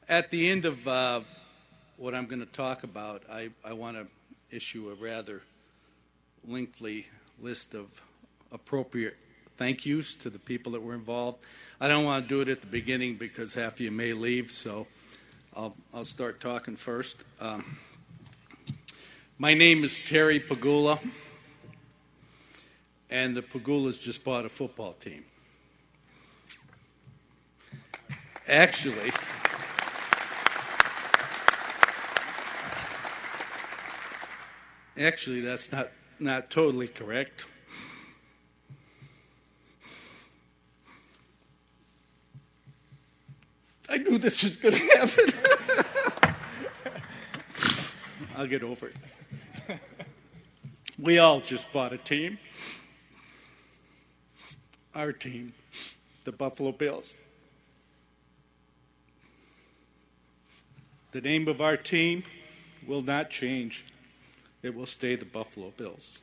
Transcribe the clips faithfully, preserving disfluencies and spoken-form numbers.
At the end of uh, what I'm going to talk about, I, I want to issue a rather lengthy list of appropriate thank yous to the people that were involved. I don't want to do it at the beginning because half of you may leave, so I'll, I'll start talking first. Um, my name is Terry Pegula, and the Pegulas just bought a football team. Actually, actually, that's not, not totally correct. I knew this was going to happen. I'll get over it. We all just bought a team. Our team, the Buffalo Bills. The name of our team will not change. It will stay the Buffalo Bills.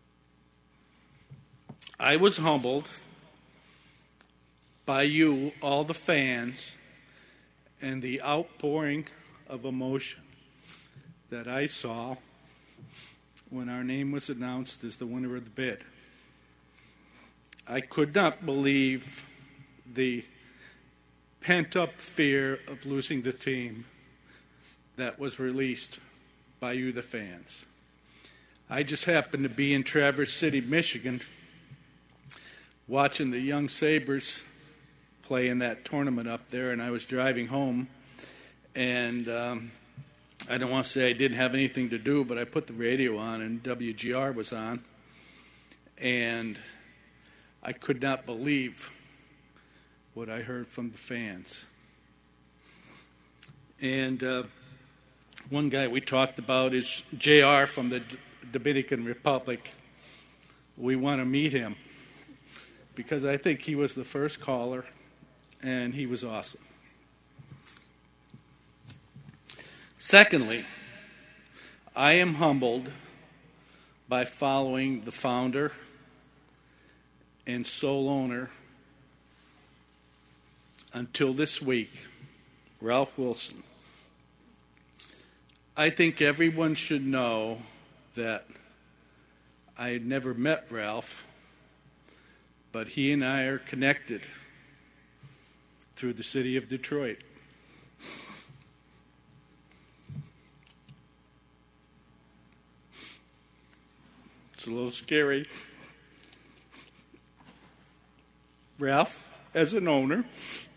I was humbled by you, all the fans, and the outpouring of emotion that I saw when our name was announced as the winner of the bid. I could not believe the pent-up fear of losing the team that was released by you, the fans. I just happened to be in Traverse City, Michigan, watching the young Sabres play in that tournament up there, and I was driving home, and um, I don't want to say I didn't have anything to do, but I put the radio on, and W G R was on, and I could not believe what I heard from the fans. And uh, one guy we talked about is J R from the D- Dominican Republic. We want to meet him because I think he was the first caller, and he was awesome. Secondly, I am humbled by following the founder and sole owner until this week, Ralph Wilson. I think everyone should know that I had never met Ralph, but he and I are connected through the city of Detroit. It's a little scary. Ralph, as an owner,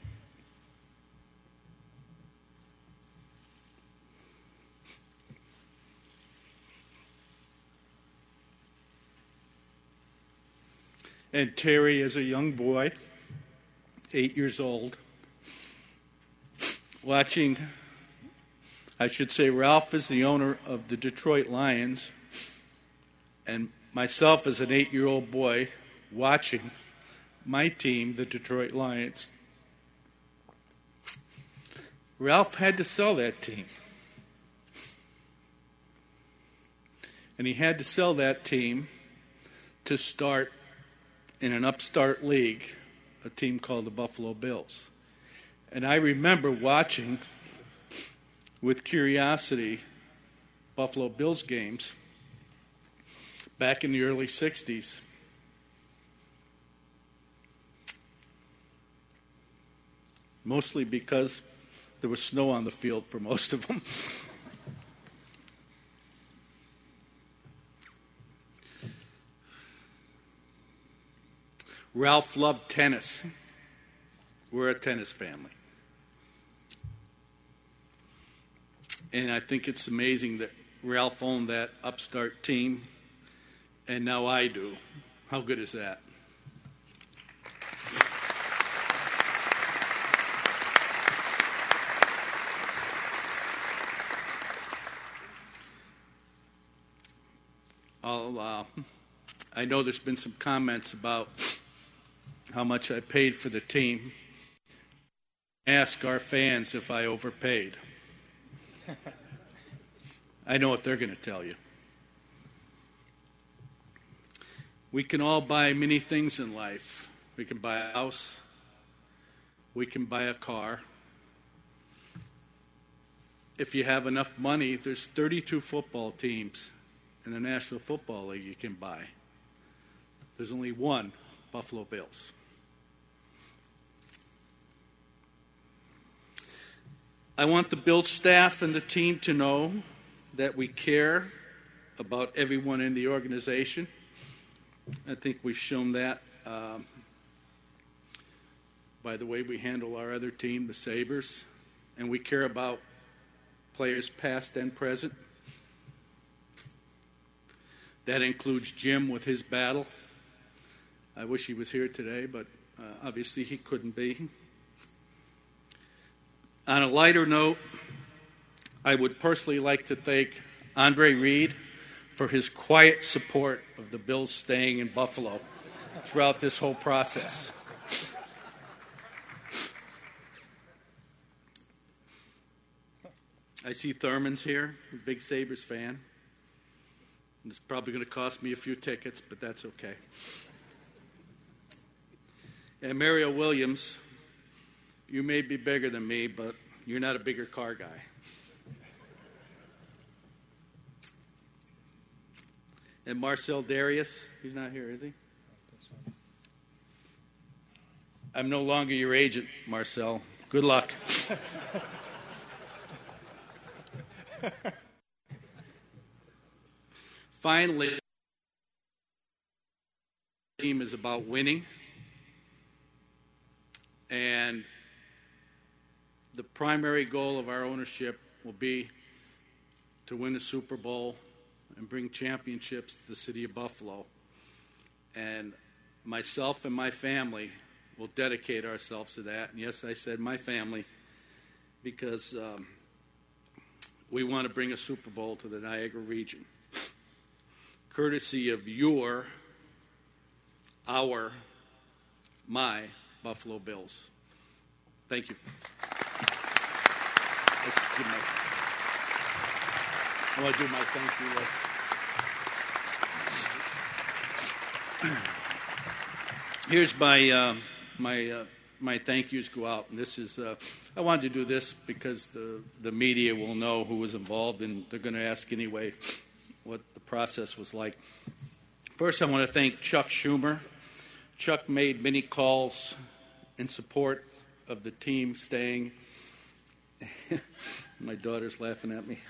and Terry as a young boy, eight years old, watching, I should say Ralph is the owner of the Detroit Lions, and myself as an eight-year-old boy watching my team, the Detroit Lions. Ralph had to sell that team. And he had to sell that team to start in an upstart league, a team called the Buffalo Bills. And I remember watching with curiosity Buffalo Bills games back in the early sixties. Mostly because there was snow on the field for most of them. Ralph loved tennis. We're a tennis family. And I think it's amazing that Ralph owned that upstart team, and now I do. How good is that? I'll, uh, I know there's been some comments about how much I paid for the team. Ask our fans if I overpaid. I know what they're going to tell you. We can all buy many things in life. We can buy a house. We can buy a car. if you have enough money, there's thirty-two football teams in the National Football League you can buy. There's only one, Buffalo Bills. I want the Bills staff and the team to know that we care about everyone in the organization. I think we've shown that um, by the way we handle our other team, the Sabres, and we care about players past and present. That includes Jim with his battle. I wish he was here today, but uh, obviously he couldn't be. On a lighter note, I would personally like to thank Andre Reed for his quiet support of the Bills staying in Buffalo throughout this whole process. I see Thurman's here, a big Sabres fan. It's probably going to cost me a few tickets, but that's okay. And Mario Williams, you may be bigger than me, but you're not a bigger car guy. And Marcel Darius, he's not here, is he? I'm no longer your agent, Marcel. Good luck. Finally, the team is about winning. And the primary goal of our ownership will be to win the Super Bowl and bring championships to the city of Buffalo. And myself and my family will dedicate ourselves to that. And yes, I said my family, because um, we want to bring a Super Bowl to the Niagara region, courtesy of your, our, my Buffalo Bills. Thank you. Let's do my, I want to do my thank you list. Here's my uh, my uh, my thank yous go out, and this is uh, I wanted to do this because the the media will know who was involved, and they're going to ask anyway what the process was like. First, I want to thank Chuck Schumer. Chuck made many calls in support of the team staying. My daughter's laughing at me.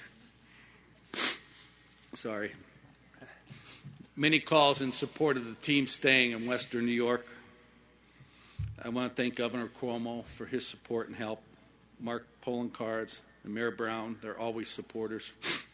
Sorry. Many calls in support of the team staying in Western New York. I want to thank Governor Cuomo for his support and help. Mark Poloncarz and Mayor Brown, they're always supporters.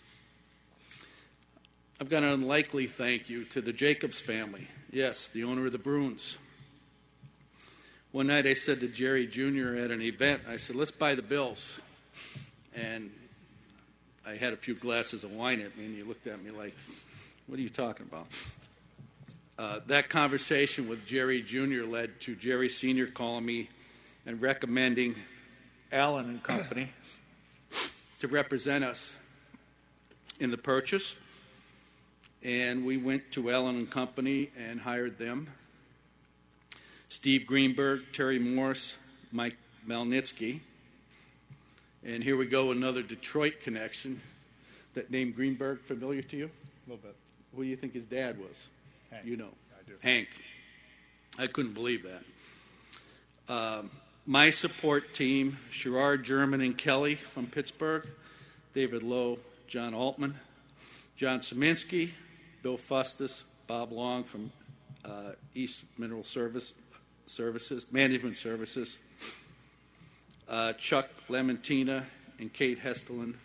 I've got an unlikely thank you to the Jacobs family. Yes, the owner of the Bruins. One night I said to Jerry Junior at an event, I said, let's buy the Bills. And I had a few glasses of wine at me, and you looked at me like, what are you talking about? Uh, that conversation with Jerry Junior led to Jerry Senior calling me and recommending Allen and Company to represent us in the purchase. And we went to Allen and Company and hired them. Steve Greenberg, Terry Morris, Mike Malnitsky. And here we go, another Detroit connection. That name Greenberg familiar to you? A little bit. Who do you think his dad was? Hank. You know. I do. Hank. I couldn't believe that. Um, my support team, Sherrard, German, and Kelly from Pittsburgh, David Lowe, John Altman, John Szymanski, Bill Fustus, Bob Long from uh, East Mineral Service Services, Management Services, uh, Chuck Lemontina and Kate Hestelin.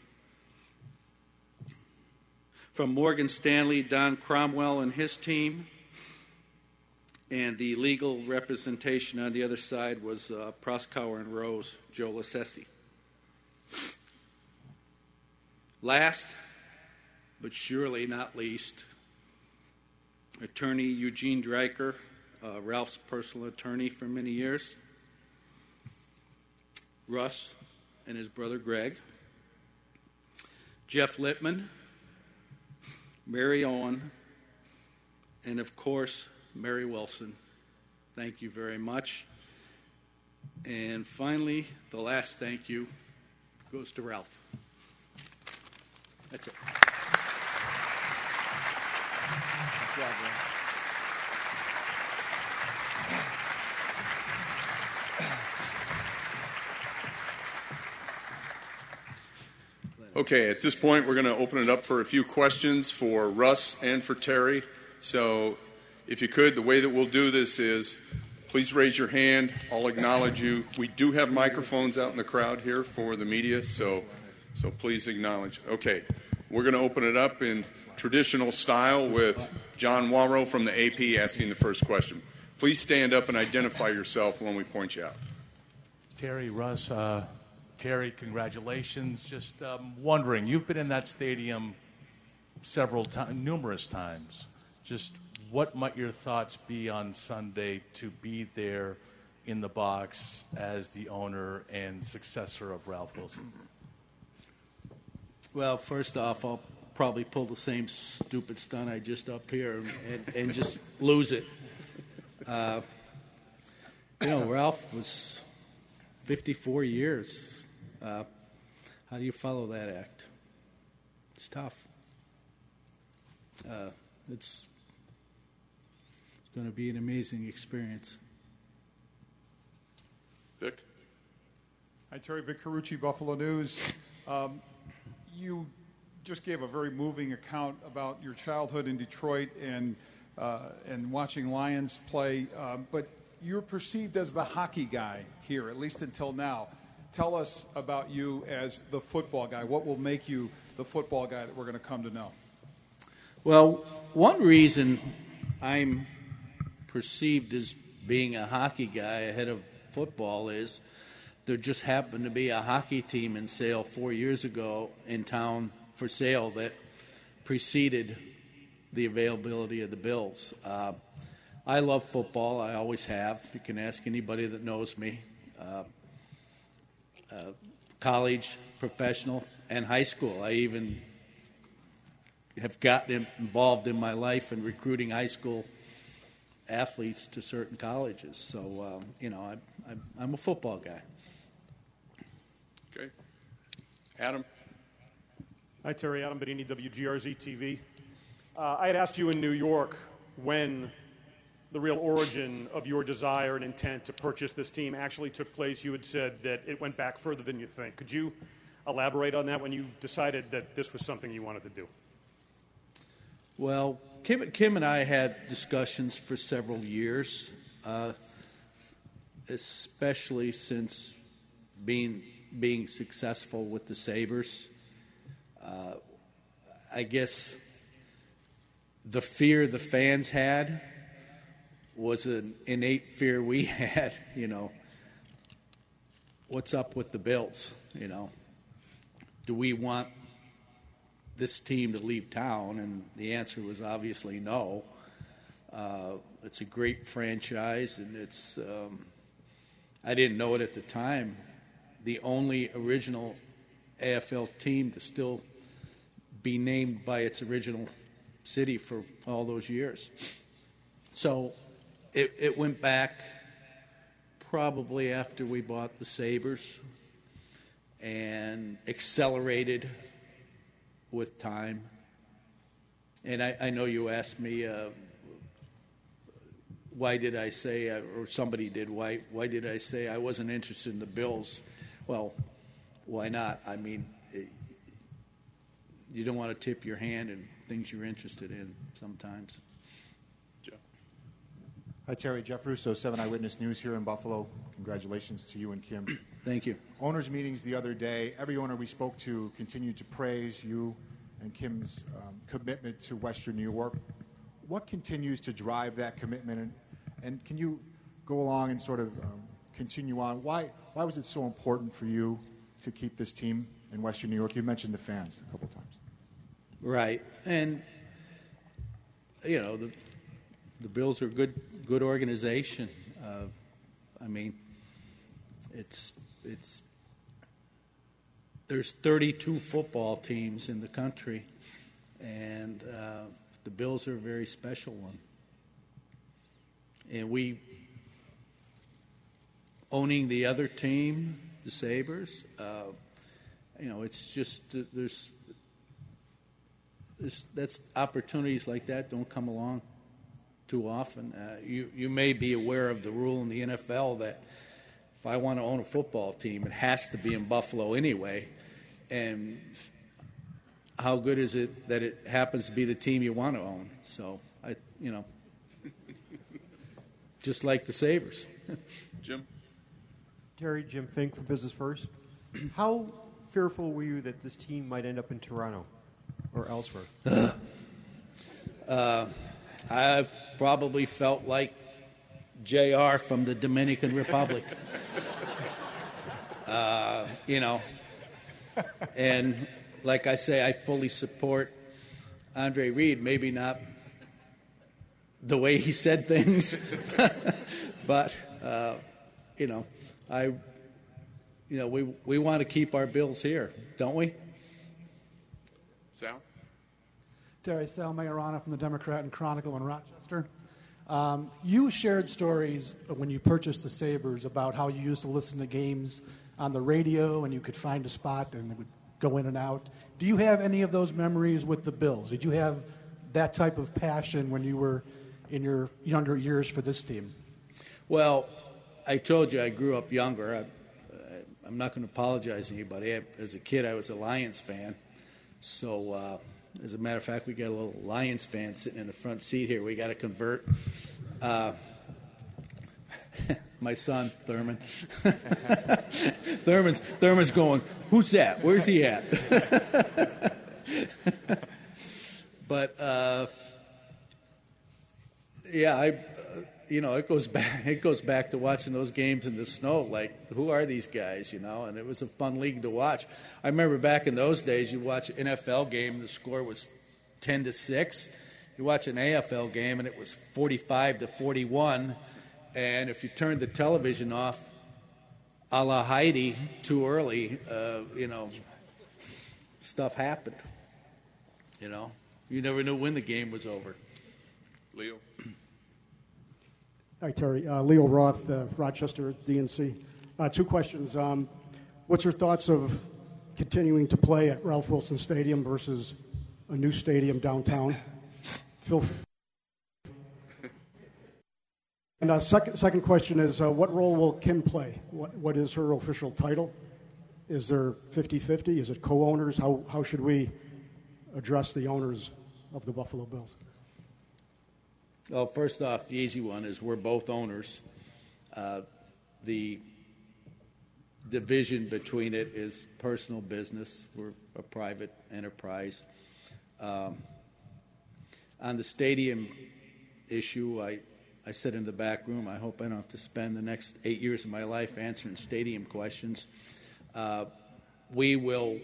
From Morgan Stanley, Don Cromwell and his team. And the legal representation on the other side was uh, Proskauer and Rose, Joe Lassesi. Last, but surely not least, attorney Eugene Dreiker, uh, Ralph's personal attorney for many years. Russ and his brother Greg. Jeff Littman, Mary Owen, and of course, Mary Wilson. Thank you very much. And finally, the last thank you goes to Ralph. That's it. Good job, man. Okay, at this point, we're going to open it up for a few questions for Russ and for Terry. So if you could, the way that we'll do this is please raise your hand. I'll acknowledge you. We do have microphones out in the crowd here for the media, so so please acknowledge. Okay, we're going to open it up in traditional style with John Warrow from the A P asking the first question. Please stand up and identify yourself when we point you out. Terry, Russ, uh, Terry, congratulations. Just um, wondering, you've been in that stadium several times, numerous times. Just what might your thoughts be on Sunday to be there in the box as the owner and successor of Ralph Wilson? Well, first off, I'll probably pull the same stupid stunt I just up here and, and just lose it. Uh, you know, Ralph was fifty-four years. Uh, how do you follow that act? It's tough. Uh, it's it's going to be an amazing experience. Vic? Hi, Terry. Vic Carucci, Buffalo News. Um, you just gave a very moving account about your childhood in Detroit and uh, and watching Lions play, uh, but you're perceived as the hockey guy here, at least until now. Tell us about you as the football guy. What will make you the football guy that we're going to come to know? Well, one reason I'm perceived as being a hockey guy ahead of football is there just happened to be a hockey team in sale four years ago in town for sale that preceded the availability of the Bills. Uh, I love football. I always have. You can ask anybody that knows me. Uh, uh, college, professional, and high school. I even have gotten involved in my life in recruiting high school athletes to certain colleges. So, um, you know, I, I'm, I'm a football guy. Okay. Adam? Hi, Terry. Adam Benini, W G R Z T V. Uh, I had asked you in New York when the real origin of your desire and intent to purchase this team actually took place. You had said that it went back further than you think. Could you elaborate on that when you decided that this was something you wanted to do? Well, Kim, Kim and I had discussions for several years, uh, especially since being being successful with the Sabres. Uh, I guess the fear the fans had was an innate fear we had, you know. What's up with the Bills, you know? Do we want this team to leave town? And the answer was obviously no. Uh, it's a great franchise, and it's, um, I didn't know it at the time, the only original A F L team to still be named by its original city for all those years. So it, it went back probably after we bought the Sabres and accelerated with time. And I, I know you asked me, uh, why did I say, uh, or somebody did, why, why did I say I wasn't interested in the Bills? Well, why not? I mean, it, you don't want to tip your hand in things you're interested in sometimes. Jeff. Hi, Terry. Jeff Russo, seven Eyewitness News here in Buffalo. Congratulations to you and Kim. Thank you. Owners' meetings the other day, every owner we spoke to continued to praise you and Kim's um, commitment to Western New York. What continues to drive that commitment? And, and can you go along and sort of um, continue on? Why, why was it so important for you to keep this team in Western New York? You mentioned the fans a couple times. Right. And, you know, the the Bills are a good, good organization. Uh, I mean, it's it's there's thirty-two football teams in the country, and uh, the Bills are a very special one. And we, owning the other team, the Sabres, uh, you know, it's just uh, there's this, that's opportunities like that don't come along too often. Uh, you you may be aware of the rule in the N F L that if I want to own a football team, it has to be in Buffalo anyway. And how good is it that it happens to be the team you want to own? So I, you know, just like the Sabres. Jim? Terry, Jim Fink from Business First. How fearful were you that this team might end up in Toronto or elsewhere? uh, I've probably felt like J R from the Dominican Republic. uh, you know, and like I say, I fully support Andre Reed. Maybe not the way he said things, but uh, you know, I, you know, we we want to keep our Bills here, don't we? Sal? Terry, Sal Majorana from the Democrat and Chronicle in Rochester. Um, you shared stories when you purchased the Sabres about how you used to listen to games on the radio and you could find a spot and it would go in and out. Do you have any of those memories with the Bills? Did you have that type of passion when you were in your younger years for this team? Well, I told you I grew up younger. I, I, I'm not going to apologize to anybody. I, as a kid, I was a Lions fan. So, uh, as a matter of fact, we got a little Lions fan sitting in the front seat here. We got to convert. Uh, my son, Thurman. Thurman's, Thurman's going, who's that? Where's he at? But, uh, yeah, I, uh, you know, it goes back. It goes back to watching those games in the snow. Like, who are these guys? You know, and it was a fun league to watch. I remember back in those days, you watch an N F L game, and the score was ten to six. You watch an A F L game, and it was forty-five to forty-one. And if you turned the television off, a la Heidi, too early, uh, you know, stuff happened. You know, you never knew when the game was over. Leo? Hi, Terry. Uh, Leo Roth, uh, Rochester, D N C. Uh, two questions. Um, what's your thoughts of continuing to play at Ralph Wilson Stadium versus a new stadium downtown? Feel free. And uh, second, second question is, uh, what role will Kim play? What, what is her official title? Is there fifty-fifty? Is it co-owners? How, how should we address the owners of the Buffalo Bills? Well, first off, the easy one is we're both owners. Uh, the division between it is personal business. We're a private enterprise. Um, on the stadium issue, I, I sit in the back room. I hope I don't have to spend the next eight years of my life answering stadium questions. Uh, we will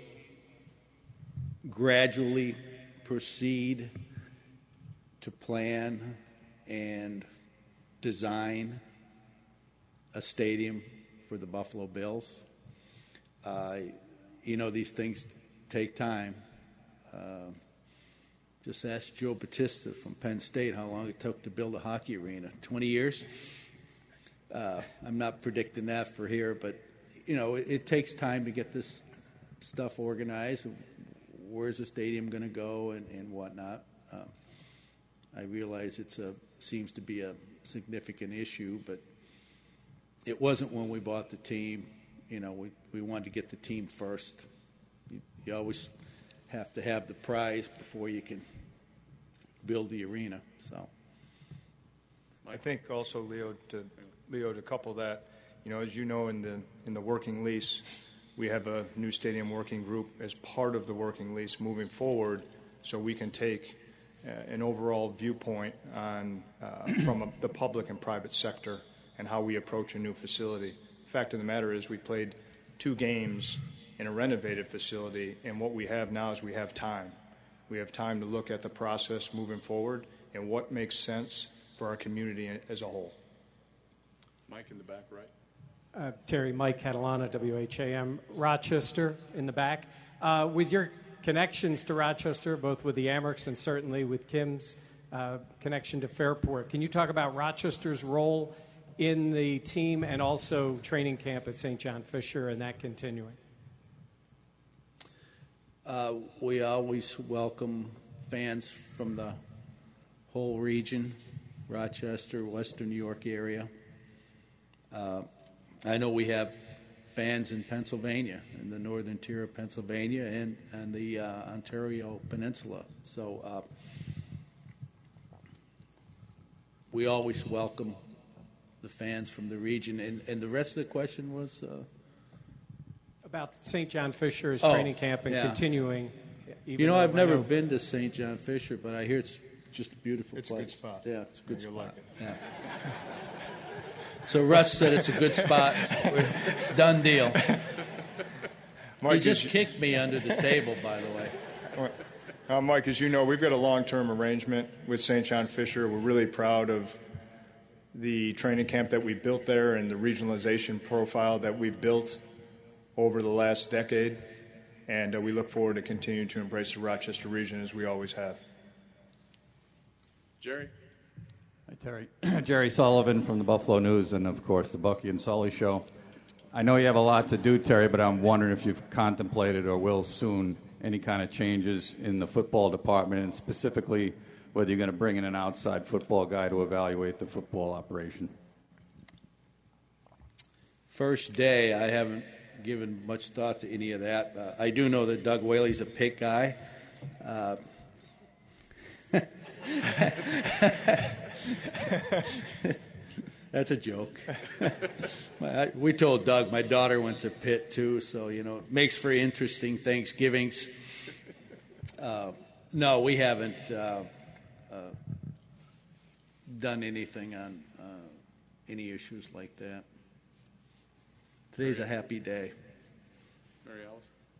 gradually proceed to plan and design a stadium for the Buffalo Bills. Uh, you know, these things take time. Uh, just ask Joe Batista from Penn State how long it took to build a hockey arena. twenty years? Uh, I'm not predicting that for here, but, you know, it, it takes time to get this stuff organized. Where's the stadium going to go and, and whatnot? Uh, I realize it's a seems to be a significant issue, but it wasn't when we bought the team. You know, we, we wanted to get the team first. You, you always have to have the prize before you can build the arena. So, I think also, Leo, to Leo to couple that, you know, as you know, in the in the working lease, we have a new stadium working group as part of the working lease moving forward, so we can take Uh, an overall viewpoint on uh, from a, the public and private sector and how we approach a new facility. The fact of the matter is we played two games in a renovated facility, and what we have now is we have time. We have time to look at the process moving forward and what makes sense for our community as a whole. Mike in the back right. Uh, Terry, Mike Catalana, W H A M, Rochester in the back. Uh, with your connections to Rochester, both with the Amerks and certainly with Kim's uh, connection to Fairport. Can you talk about Rochester's role in the team and also training camp at Saint John Fisher and that continuing? Uh, we always welcome fans from the whole region, Rochester, Western New York area. Uh, I know we have fans in Pennsylvania, in the northern tier of Pennsylvania, and, and the uh, Ontario Peninsula. So uh, we always welcome the fans from the region. And, and the rest of the question was? Uh, About Saint John Fisher's oh, training camp and yeah. continuing. Even you know, I've never know. been to Saint John Fisher, but I hear it's just a beautiful It's place. a good spot. Yeah, it's a good You'll spot. like it. Yeah. So Russ said it's a good spot. We're, done deal. Mike, he just you- kicked me under the table, by the way. Uh, Mike, as you know, we've got a long-term arrangement with Saint John Fisher. We're really proud of the training camp that we built there and the regionalization profile that we've built over the last decade. And uh, we look forward to continuing to embrace the Rochester region as we always have. Jerry? Hi, Terry. Jerry Sullivan from the Buffalo News and, of course, the Bucky and Sully Show. I know you have a lot to do, Terry, but I'm wondering if you've contemplated or will soon any kind of changes in the football department, and specifically whether you're going to bring in an outside football guy to evaluate the football operation. First day, I haven't given much thought to any of that. Uh, I do know that Doug Whaley's a pick guy. Uh, That's a joke. My, we told Doug my daughter went to Pitt too, so you know it makes for interesting Thanksgivings. Uh, no, we haven't uh, uh, done anything on uh, any issues like that. Today's a happy day. Mary Alice?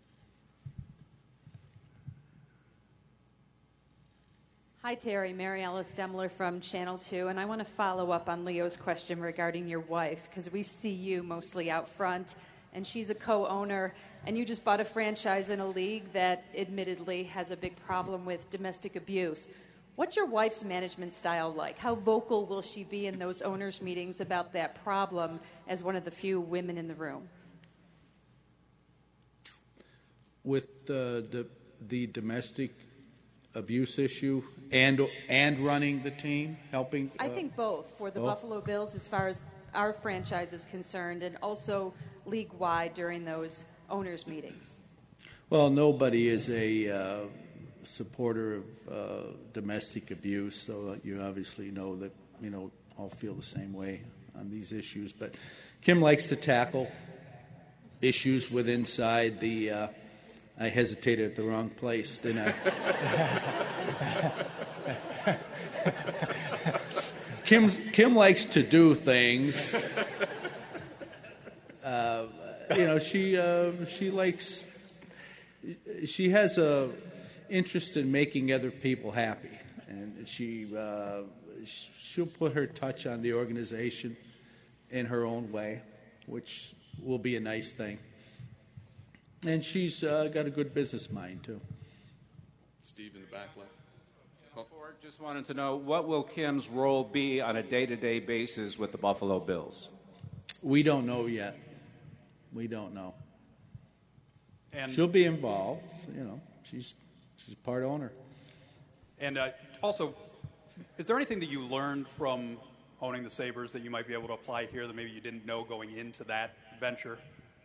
Hi, Terry. Mary Alice Demler from Channel two, and I want to follow up on Leo's question regarding your wife, because we see you mostly out front, and she's a co-owner, and you just bought a franchise in a league that admittedly has a big problem with domestic abuse. What's your wife's management style like? How vocal will she be in those owners' meetings about that problem as one of the few women in the room? With uh, the the domestic abuse issue and and running the team, helping? Uh, I think both for the both? Buffalo Bills as far as our franchise is concerned, and also league-wide during those owners' meetings. Well, nobody is a uh, supporter of uh, domestic abuse, so you obviously know that, you know, all feel the same way on these issues. But Kim likes to tackle issues with inside the uh, I hesitated at the wrong place, didn't I? Kim's, Kim likes to do things. Uh, you know, she uh, she likes. She has a interest in making other people happy, and she uh, she'll put her touch on the organization in her own way, which will be a nice thing. And she's uh, got a good business mind, too. Steve in the back left. Oh. Just wanted to know, what will Kim's role be on a day-to-day basis with the Buffalo Bills? We don't know yet. We don't know. And she'll be involved. You know, she's she's a part owner. And uh, also, is there anything that you learned from owning the Sabres that you might be able to apply here that maybe you didn't know going into that venture?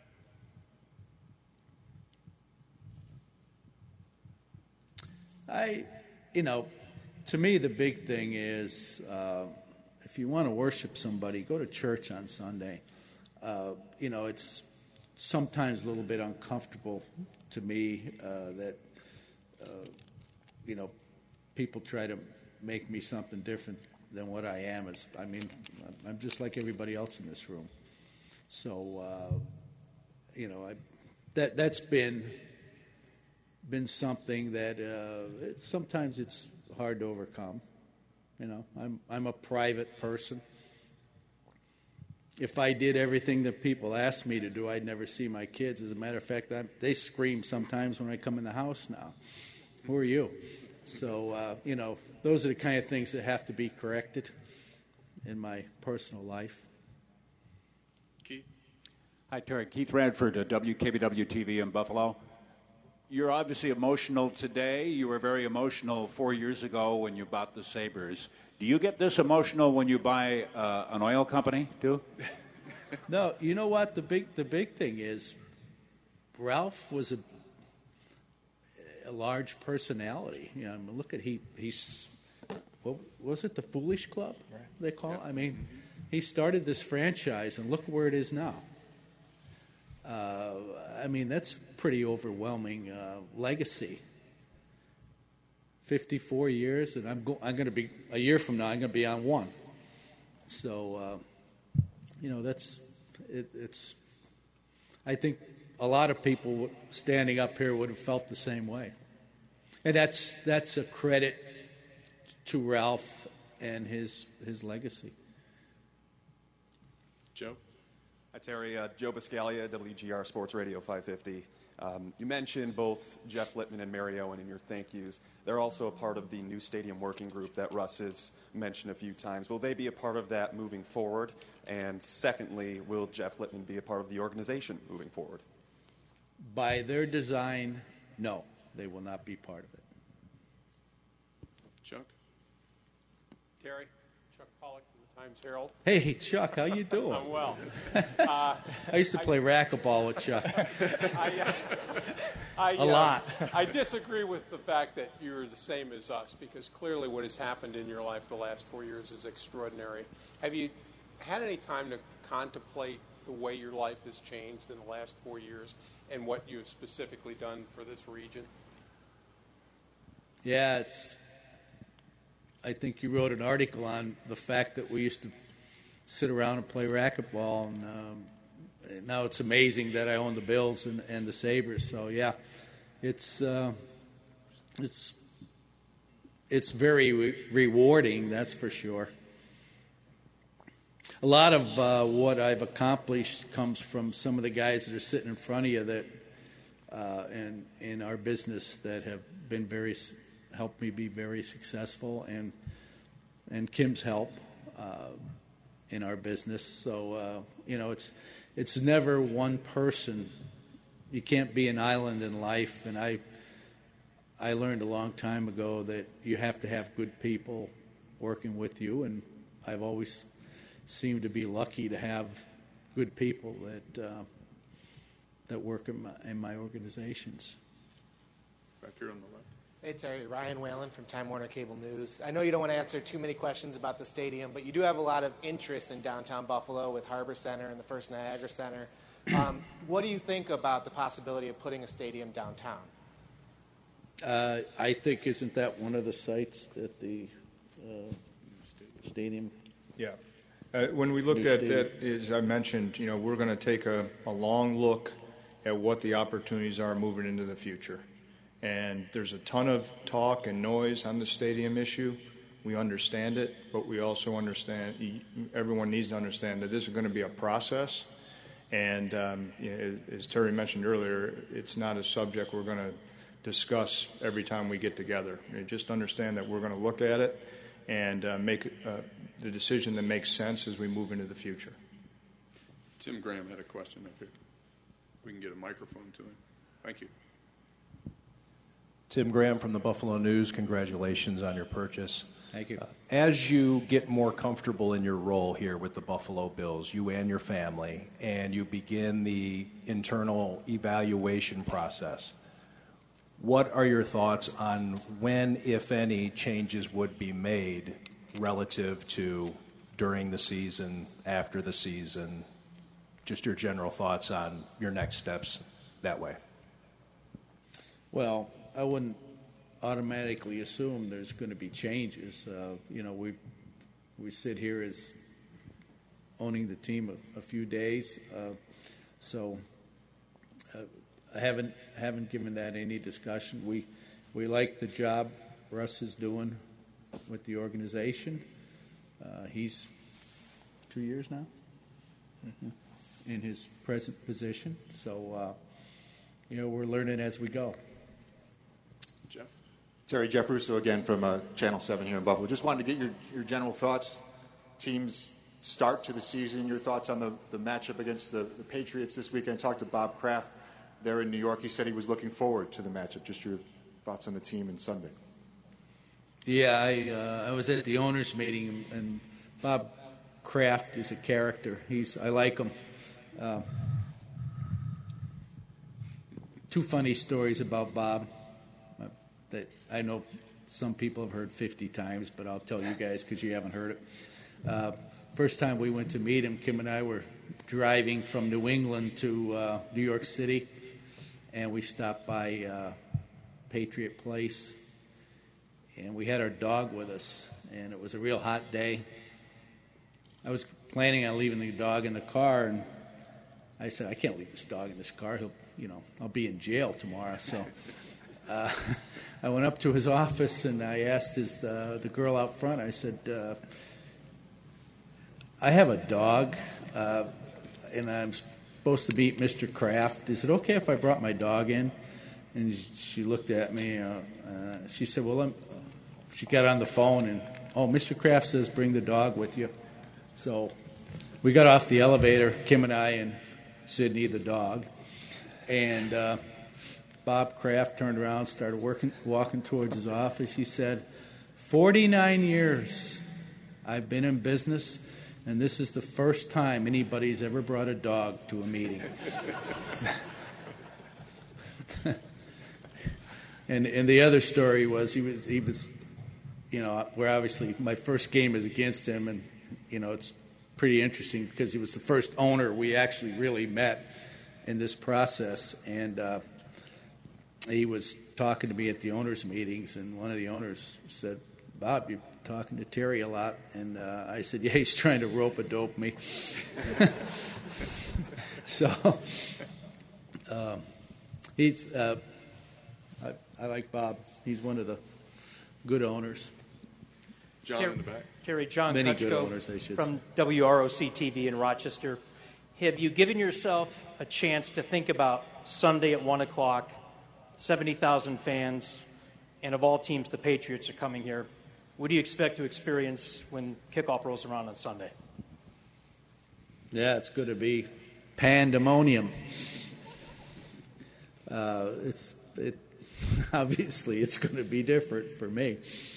I, you know, to me the big thing is uh, if you want to worship somebody, go to church on Sunday. Uh, you know, it's sometimes a little bit uncomfortable to me uh, that, uh, you know, people try to make me something different than what I am. It's, I mean, I'm just like everybody else in this room. So, uh, you know, I, that that's been. been something that uh, it, sometimes it's hard to overcome. You know, I'm I'm a private person. If I did everything that people asked me to do, I'd never see my kids. As a matter of fact, I, they scream sometimes when I come in the house now. Who are you? So, uh, you know, those are the kind of things that have to be corrected in my personal life. Keith? Hi, Terry. Keith Radford, uh, W K B W T V in Buffalo. you're obviously emotional today. You were very emotional four years ago when you bought the Sabres. Do you get this emotional when you buy uh, an oil company, too? No, you know what? The big the big thing is Ralph was a a large personality. You know, I mean, look at he he's what was it, the Foolish Club? Right. They call it. I mean, he started this franchise, and look where it is now. Uh, I mean, that's pretty overwhelming uh, legacy. Fifty-four years, and I'm go- I'm going to be a year from now. I'm going to be on one. So. Uh, You know, that's it, it's. I think a lot of people standing up here would have felt the same way, and that's that's a credit to Ralph and his his legacy. Joe, hi Terry. Uh, Joe Biscaglia, W G R Sports Radio five fifty. Um, you mentioned both Jeff Littman and Mary Owen in your thank yous. They're also a part of the new stadium working group that Russ has mentioned a few times. Will they be a part of that moving forward? And secondly, will Jeff Littman be a part of the organization moving forward? By their design, no, they will not be part of it. Chuck? Terry? Chuck Pollock from the Times Herald. Hey, Chuck, how you doing? I'm well. Uh, I used to play I, racquetball with Chuck. I, uh, I, a uh, lot. I disagree with the fact that you're the same as us, because clearly what has happened in your life the last four years is extraordinary. Have you had any time to contemplate the way your life has changed in the last four years and what you've specifically done for this region? Yeah, it's. I think you wrote an article on the fact that we used to sit around and play racquetball, and um, now it's amazing that I own the Bills and, and the Sabres. So yeah, it's uh, it's it's very re- rewarding, that's for sure. A lot of uh, what I've accomplished comes from some of the guys that are sitting in front of you that, uh, in in our business, that have been very helped me be very successful, and and Kim's help uh, in our business. So uh, you know, it's it's never one person. You can't be an island in life, and I I learned a long time ago that you have to have good people working with you, and I've always seem to be lucky to have good people that uh, that work in my, in my organizations. Back here on the left. Hey Terry, Ryan Whalen from Time Warner Cable News. I know you don't want to answer too many questions about the stadium, but you do have a lot of interest in downtown Buffalo with Harbor Center and the First Niagara Center. Um, what do you think about the possibility of putting a stadium downtown? Uh, I think, isn't that one of the sites that the uh, stadium? Yeah. Uh, when we looked at that, as I mentioned, you know, we're going to take a, a long look at what the opportunities are moving into the future. And there's a ton of talk and noise on the stadium issue. We understand it, but we also understand, everyone needs to understand that this is going to be a process. And um, you know, as Terry mentioned earlier, it's not a subject we're going to discuss every time we get together. You know, just understand that we're going to look at it and uh, make uh, the decision that makes sense as we move into the future. Tim Graham had a question up here. We can get a microphone to him. Thank you. Tim Graham from the Buffalo News. Congratulations on your purchase. Thank you. Uh, as you get more comfortable in your role here with the Buffalo Bills, you and your family, and you begin the internal evaluation process, what are your thoughts on when, if any, changes would be made relative to during the season, after the season, just your general thoughts on your next steps that way? Well, I wouldn't automatically assume there's going to be changes. Uh, you know, we we sit here as owning the team a, a few days, uh, so uh, I haven't haven't given that any discussion. We we like the job Russ is doing with the organization. Uh, he's two years now mm-hmm. in his present position, so uh, you know, we're learning as we go. Jeff? Terry, Jeff Russo again from uh, Channel seven here in Buffalo. Just wanted to get your, your general thoughts, team's start to the season, your thoughts on the, the matchup against the, the Patriots this weekend. Talked to Bob Kraft there in New York. He said he was looking forward to the matchup. Just your thoughts on the team and Sunday. Yeah, I uh, I was at the owners' meeting, and Bob Kraft is a character. He's I like him. Uh, two funny stories about Bob uh, that I know some people have heard fifty times, but I'll tell you guys because you haven't heard it. Uh, first time we went to meet him, Kim and I were driving from New England to uh, New York City, and we stopped by uh, Patriot Place, and we had our dog with us, and it was a real hot day. I was planning on leaving the dog in the car, and I said, I can't leave this dog in this car. He'll, you know, I'll be in jail tomorrow. So uh, I went up to his office, and I asked his uh, the girl out front, I said, uh, I have a dog, uh, and I'm supposed to meet Mister Kraft. Is it okay if I brought my dog in? And she looked at me. Uh, uh, she said, well, I'm, she got on the phone, and, oh, Mister Kraft says bring the dog with you. So we got off the elevator, Kim and I and Sydney, the dog, and uh, Bob Kraft turned around, started working, walking towards his office. He said, forty-nine years I've been in business, and this is the first time anybody's ever brought a dog to a meeting. and and the other story was he was he was, you know, where obviously my first game is against him, and you know it's pretty interesting because he was the first owner we actually really met in this process, and uh, he was talking to me at the owners' meetings, and one of the owners said, Bob, you're talking to Terry a lot. And uh, I said, yeah, he's trying to rope-a-dope me. so um, he's, uh, I, I like Bob. He's one of the good owners. John Ter- in the back. Terry, John Many good Kutchko owners, I should from say. W R O C T V in Rochester. Have you given yourself a chance to think about Sunday at one o'clock, seventy thousand fans, and of all teams, the Patriots are coming here? What do you expect to experience when kickoff rolls around on Sunday? Yeah, it's going to be pandemonium. Uh, it's it obviously it's going to be different for me.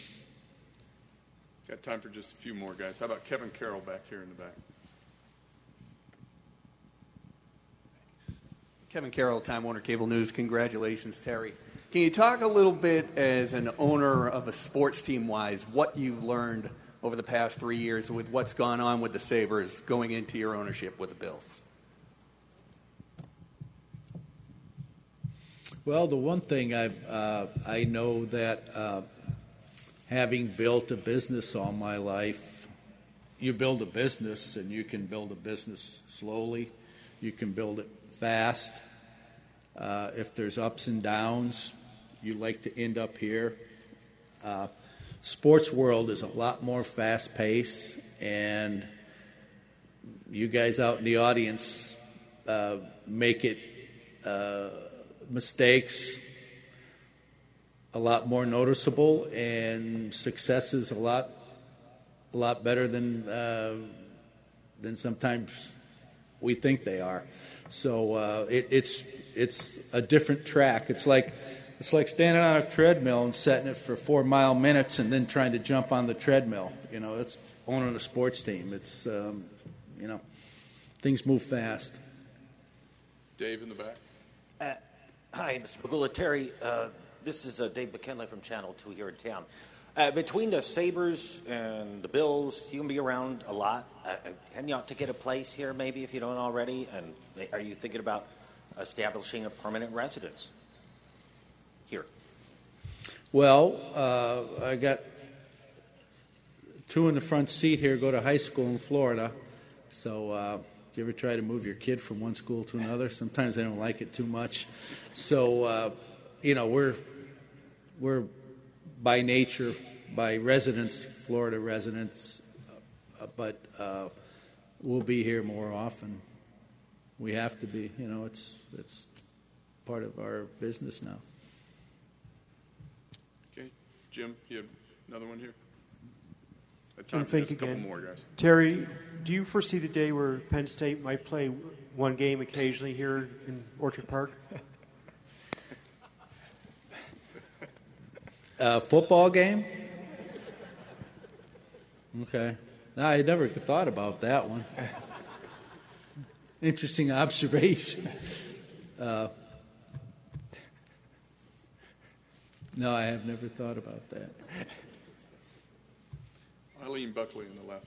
Got time for just a few more guys. How about Kevin Carroll back here in the back? Kevin Carroll, Time Warner Cable News. Congratulations, Terry. Can you talk a little bit, as an owner of a sports team-wise, what you've learned over the past three years with what's gone on with the Sabres going into your ownership with the Bills? Well, the one thing I uh, I know that uh, having built a business all my life, you build a business and you can build a business slowly, you can build it fast. Uh, if there's ups and downs, you like to end up here. Uh, sports world is a lot more fast-paced, and you guys out in the audience uh, make it uh, mistakes a lot more noticeable, and success is a lot a lot better than uh, than sometimes we think they are. So uh, it, it's it's a different track. It's like it's like standing on a treadmill and setting it for four mile minutes and then trying to jump on the treadmill. You know, it's owning a sports team. It's um, you know, things move fast. Dave in the back. Uh, hi, Mister Pegula. Terry, uh, this is uh, Dave McKinley from Channel two here in town. Uh, between the Sabres and the Bills, you can be around a lot. Uh, and you ought to get a place here, maybe, if you don't already. And are you thinking about establishing a permanent residence here? Well, uh, I got two in the front seat here, go to high school in Florida. So uh, do you ever try to move your kid from one school to another? Sometimes they don't like it too much. So, uh, you know, we're we're by nature, by residence, Florida residents, uh, but uh, we'll be here more often. We have to be. You know, it's it's part of our business now. Okay, Jim, you have another one here? Got Jim time for Fink just a couple again. more, guys. Terry, do you foresee the day where Penn State might play one game occasionally here in Orchard Park? A football game? Okay. No, I never thought about that one. Interesting observation. Uh, no, I have never thought about that. Eileen Buckley on the left.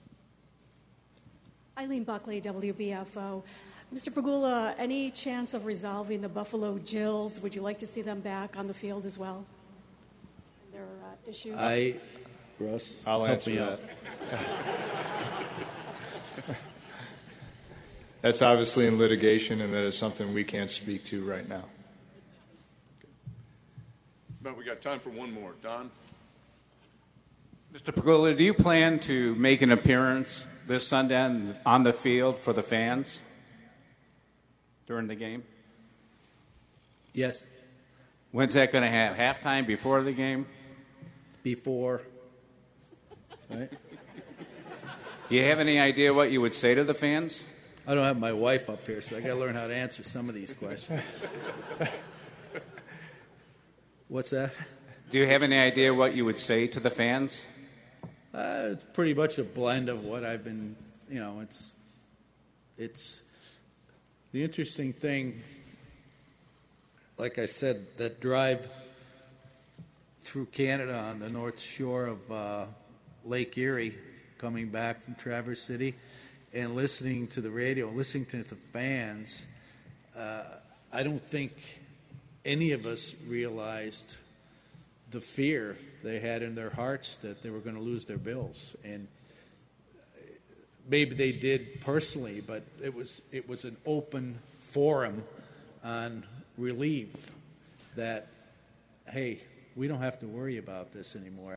Eileen Buckley, W B F O. Mister Pegula, any chance of resolving the Buffalo Jills? Would you like to see them back on the field as well? Their uh, issues? I, Russ, I'll help answer me that. out. That's obviously in litigation, and that is something we can't speak to right now. But we got time for one more. Don? Mister Pegula, do you plan to make an appearance this Sunday on- on the field for the fans during the game? Yes. When's that going to have? Halftime, before the game? Before. Right? Do you have any idea what you would say to the fans? I don't have my wife up here, so I got to learn how to answer some of these questions. What's that? Do you have any idea what you would say to the fans? Uh, it's pretty much a blend of what I've been, you know, it's, it's the interesting thing, like I said, that drive through Canada on the north shore of uh, Lake Erie, coming back from Traverse City, and listening to the radio, listening to the fans, uh, I don't think any of us realized the fear they had in their hearts that they were going to lose their Bills. And maybe they did personally, but it was it was an open forum on relief that, hey, we don't have to worry about this anymore.